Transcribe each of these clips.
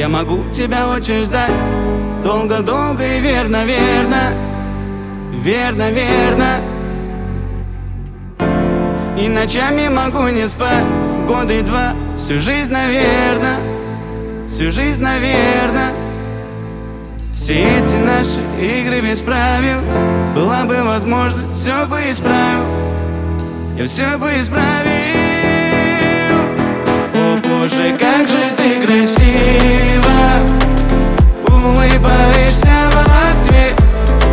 Я могу тебя очень ждать, долго-долго и верно, верно, верно, верно. И ночами могу не спать, года и два, всю жизнь, наверно, всю жизнь, наверно. Все эти наши игры без правил, была бы возможность, все бы исправил, я все бы исправил. О боже, как же ты красива, улыбаешься в ответ.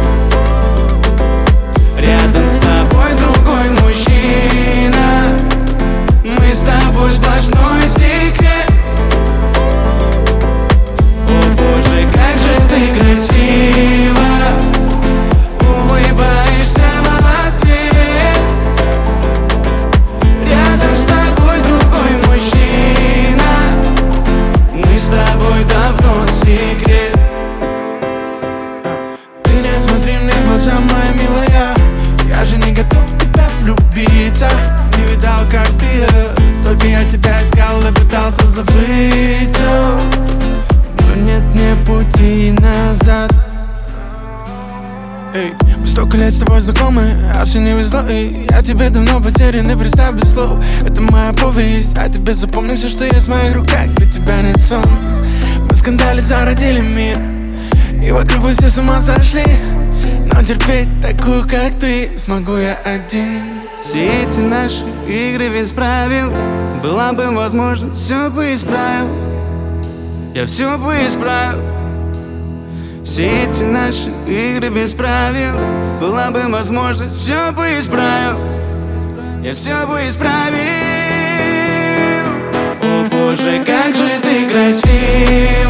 Рядом с тобой другой мужчина, мы с тобой сплошной секрет. О боже, как же ты красива, улыбаешься в ответ. Рядом с тобой другой мужчина, мы с тобой давно секрет. Ты не смотри мне в глаза, моя милая, я же не готов в тебя влюбиться. Не видал, как ты, столько я тебя искал и пытался забыть, но нет мне пути назад. Эй, мы столько лет с тобой знакомы, а все не везло, и я тебе давно потерян, и представь без слов. Это моя повесть, а тебе запомни все, что есть в моих руках, для тебя нет сон. Мы в скандале зародили мир, и вокруг вы все с ума сошли, но терпеть такую, как ты, смогу я один. Все эти наши игры без правил, была бы возможность, все бы исправил, я все бы исправил. Все эти наши игры без правил, была бы возможность, все бы исправил, я все бы исправил. О боже, как же ты красив,